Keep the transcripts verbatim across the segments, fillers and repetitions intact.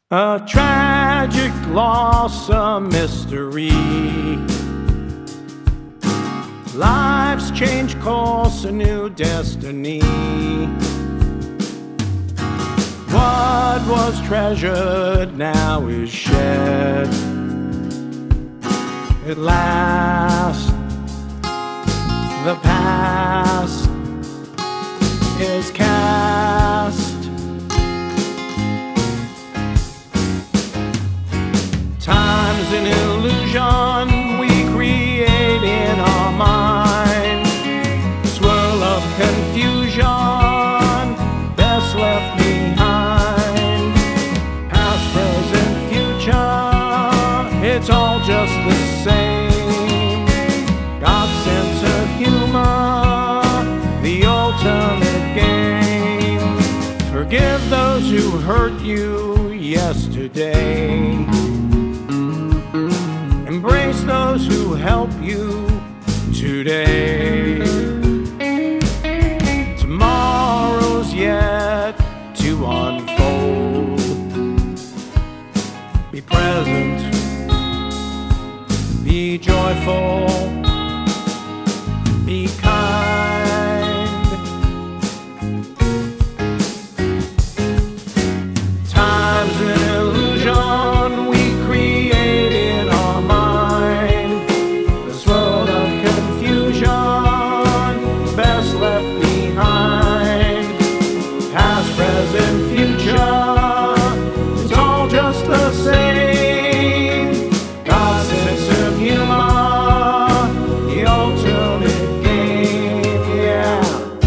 A tragic loss, a mystery. Life's changed course, a new destiny. What was treasured now is shed. At last, the past is cast. Time's an illusion we create in our mind. Swirl of confusion, best left behind. Past, present, future, it's all just the same. God's sense of humor, the ultimate game. Forgive those who hurt you yesterday. Embrace those who help you today. Tomorrow's yet to unfold. Be present, be joyful, be kind. Time's an illusion we create in our mind. This world of confusion, best left behind. Past, present, future, it's all just the same. God's sense of humor, the ultimate game, yeah.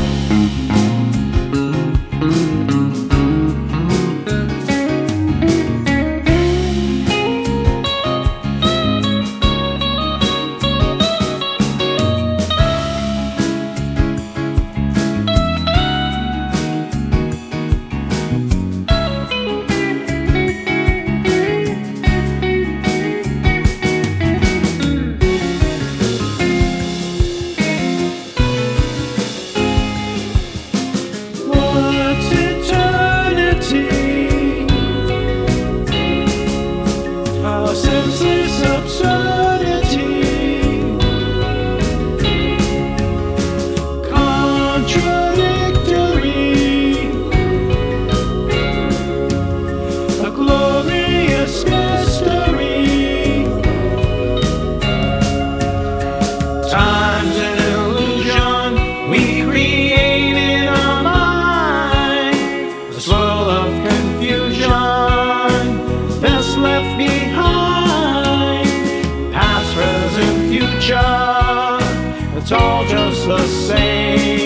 What's eternity? A senseless absurdity. Contradictory. A glorious mystery. Time's an illusion we create in our mind. A swirl of confusion, best left behind. Past, present, future, it's all just the same.